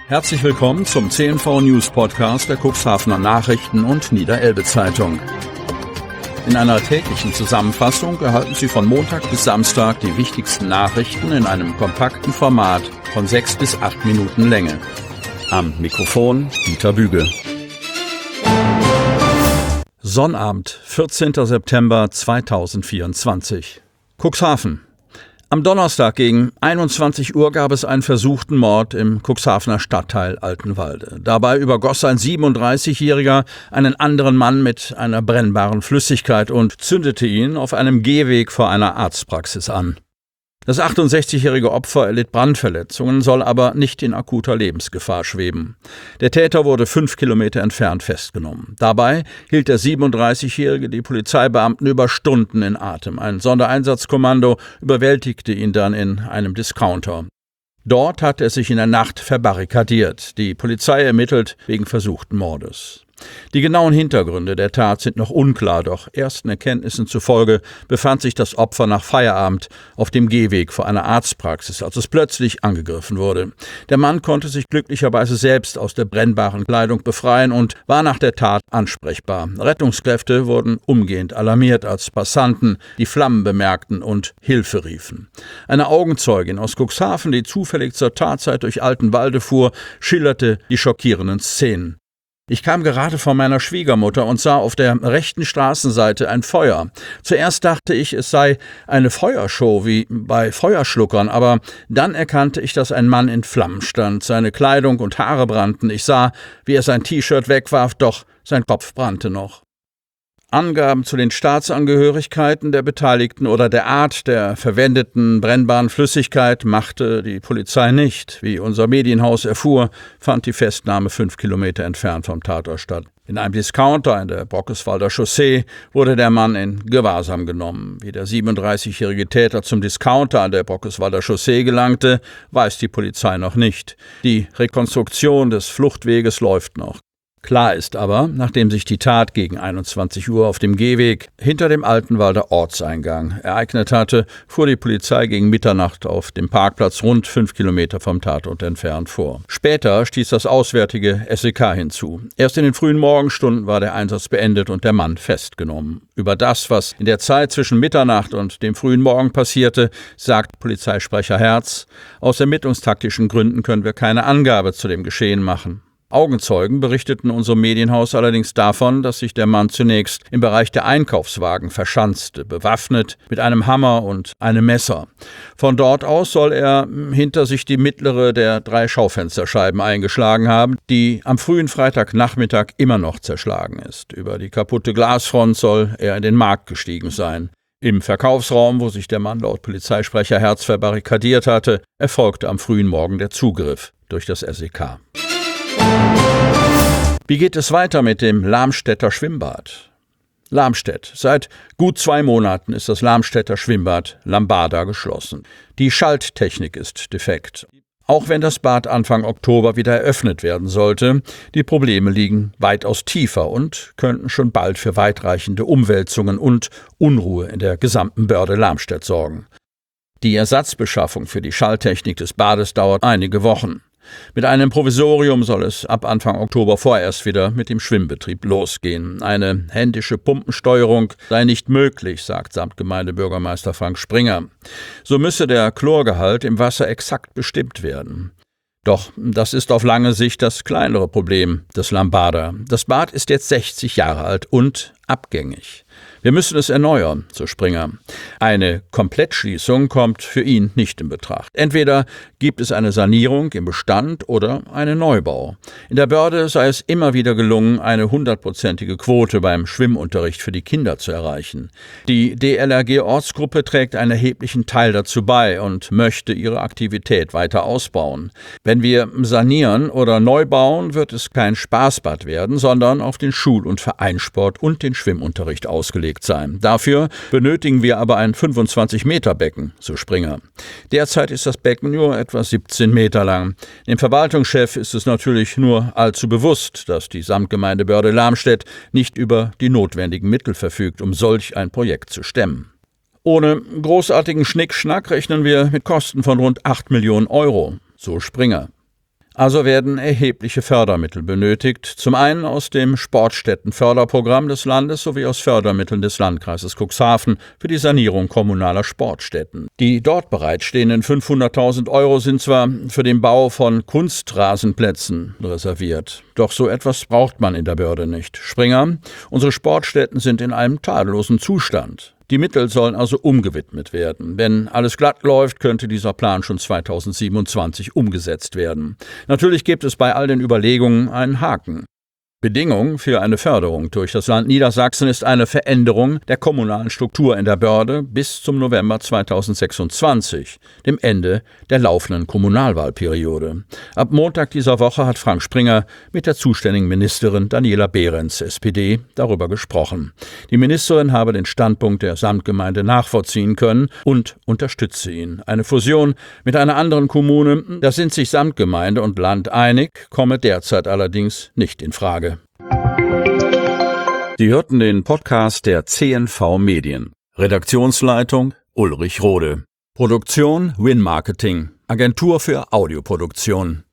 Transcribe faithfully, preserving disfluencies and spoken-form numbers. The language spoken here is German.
Herzlich willkommen zum C N V News Podcast der Cuxhavener Nachrichten und Niederelbe Zeitung. In einer täglichen Zusammenfassung erhalten Sie von Montag bis Samstag die wichtigsten Nachrichten in einem kompakten Format von sechs bis acht Minuten Länge. Am Mikrofon Dieter Büge. Sonnabend, vierzehnter September zweitausendvierundzwanzig. Cuxhaven. Am Donnerstag gegen einundzwanzig Uhr gab es einen versuchten Mord im Cuxhavener Stadtteil Altenwalde. Dabei übergoss ein siebenunddreißigjähriger einen anderen Mann mit einer brennbaren Flüssigkeit und zündete ihn auf einem Gehweg vor einer Arztpraxis an. Das achtundsechzigjährige Opfer erlitt Brandverletzungen, soll aber nicht in akuter Lebensgefahr schweben. Der Täter wurde fünf Kilometer entfernt festgenommen. Dabei hielt der siebenunddreißigjährige die Polizeibeamten über Stunden in Atem. Ein Sondereinsatzkommando überwältigte ihn dann in einem Discounter. Dort hat er sich in der Nacht verbarrikadiert. Die Polizei ermittelt wegen versuchten Mordes. Die genauen Hintergründe der Tat sind noch unklar, doch ersten Erkenntnissen zufolge befand sich das Opfer nach Feierabend auf dem Gehweg vor einer Arztpraxis, als es plötzlich angegriffen wurde. Der Mann konnte sich glücklicherweise selbst aus der brennbaren Kleidung befreien und war nach der Tat ansprechbar. Rettungskräfte wurden umgehend alarmiert, als Passanten die Flammen bemerkten und Hilfe riefen. Eine Augenzeugin aus Cuxhaven, die zufällig zur Tatzeit durch Altenwalde fuhr, schilderte die schockierenden Szenen. Ich kam gerade von meiner Schwiegermutter und sah auf der rechten Straßenseite ein Feuer. Zuerst dachte ich, es sei eine Feuershow wie bei Feuerschluckern, aber dann erkannte ich, dass ein Mann in Flammen stand. Seine Kleidung und Haare brannten. Ich sah, wie er sein T-Shirt wegwarf, doch sein Kopf brannte noch. Angaben zu den Staatsangehörigkeiten der Beteiligten oder der Art der verwendeten brennbaren Flüssigkeit machte die Polizei nicht. Wie unser Medienhaus erfuhr, fand die Festnahme fünf Kilometer entfernt vom Tatort statt. In einem Discounter in der Bockeswalder Chaussee wurde der Mann in Gewahrsam genommen. Wie der siebenunddreißigjährige Täter zum Discounter an der Bockeswalder Chaussee gelangte, weiß die Polizei noch nicht. Die Rekonstruktion des Fluchtweges läuft noch. Klar ist aber, nachdem sich die Tat gegen einundzwanzig Uhr auf dem Gehweg hinter dem Altenwalder Ortseingang ereignet hatte, fuhr die Polizei gegen Mitternacht auf dem Parkplatz rund fünf Kilometer vom Tatort entfernt vor. Später stieß das auswärtige S E K hinzu. Erst in den frühen Morgenstunden war der Einsatz beendet und der Mann festgenommen. Über das, was in der Zeit zwischen Mitternacht und dem frühen Morgen passierte, sagt Polizeisprecher Herz: Aus ermittlungstaktischen Gründen können wir keine Angabe zu dem Geschehen machen. Augenzeugen berichteten unserem Medienhaus allerdings davon, dass sich der Mann zunächst im Bereich der Einkaufswagen verschanzte, bewaffnet mit einem Hammer und einem Messer. Von dort aus soll er hinter sich die mittlere der drei Schaufensterscheiben eingeschlagen haben, die am frühen Freitagnachmittag immer noch zerschlagen ist. Über die kaputte Glasfront soll er in den Markt gestiegen sein. Im Verkaufsraum, wo sich der Mann laut Polizeisprecher Herz verbarrikadiert hatte, erfolgte am frühen Morgen der Zugriff durch das S E K. Wie geht es weiter mit dem Lamstädter Schwimmbad? Lamstedt. Seit gut zwei Monaten ist das Lamstädter Schwimmbad Lambada geschlossen. Die Schalttechnik ist defekt. Auch wenn das Bad Anfang Oktober wieder eröffnet werden sollte, die Probleme liegen weitaus tiefer und könnten schon bald für weitreichende Umwälzungen und Unruhe in der gesamten Börde Lamstedt sorgen. Die Ersatzbeschaffung für die Schalttechnik des Bades dauert einige Wochen. Mit einem Provisorium soll es ab Anfang Oktober vorerst wieder mit dem Schwimmbetrieb losgehen. Eine händische Pumpensteuerung sei nicht möglich, sagt Samtgemeindebürgermeister Frank Springer. So müsse der Chlorgehalt im Wasser exakt bestimmt werden. Doch das ist auf lange Sicht das kleinere Problem des Lambada. Das Bad ist jetzt sechzig Jahre alt und abgängig. Wir müssen es erneuern, so Springer. Eine Komplettschließung kommt für ihn nicht in Betracht. Entweder gibt es eine Sanierung im Bestand oder einen Neubau. In der Börde sei es immer wieder gelungen, eine hundertprozentige Quote beim Schwimmunterricht für die Kinder zu erreichen. Die D L R G-Ortsgruppe trägt einen erheblichen Teil dazu bei und möchte ihre Aktivität weiter ausbauen. Wenn wir sanieren oder neu bauen, wird es kein Spaßbad werden, sondern auf den Schul- und Vereinssport und den Schwimmunterricht ausgelegt sein. Dafür benötigen wir aber ein fünfundzwanzig Meter Becken, so Springer. Derzeit ist das Becken nur etwa siebzehn Meter lang. Dem Verwaltungschef ist es natürlich nur allzu bewusst, dass die Samtgemeindebehörde Lamstedt nicht über die notwendigen Mittel verfügt, um solch ein Projekt zu stemmen. Ohne großartigen Schnickschnack rechnen wir mit Kosten von rund acht Millionen Euro, so Springer. Also werden erhebliche Fördermittel benötigt, zum einen aus dem Sportstättenförderprogramm des Landes sowie aus Fördermitteln des Landkreises Cuxhaven für die Sanierung kommunaler Sportstätten. Die dort bereitstehenden fünfhunderttausend Euro sind zwar für den Bau von Kunstrasenplätzen reserviert, doch so etwas braucht man in der Börde nicht. Springer, unsere Sportstätten sind in einem tadellosen Zustand. Die Mittel sollen also umgewidmet werden. Wenn alles glatt läuft, könnte dieser Plan schon zweitausendsiebenundzwanzig umgesetzt werden. Natürlich gibt es bei all den Überlegungen einen Haken. Bedingung für eine Förderung durch das Land Niedersachsen ist eine Veränderung der kommunalen Struktur in der Börde bis zum November zweitausendsechsundzwanzig, dem Ende der laufenden Kommunalwahlperiode. Ab Montag dieser Woche hat Frank Springer mit der zuständigen Ministerin Daniela Behrens, S P D, darüber gesprochen. Die Ministerin habe den Standpunkt der Samtgemeinde nachvollziehen können und unterstütze ihn. Eine Fusion mit einer anderen Kommune, da sind sich Samtgemeinde und Land einig, komme derzeit allerdings nicht in Frage. Sie hörten den Podcast der C N V Medien. Redaktionsleitung Ulrich Rode. Produktion Win Marketing, Agentur für Audioproduktion.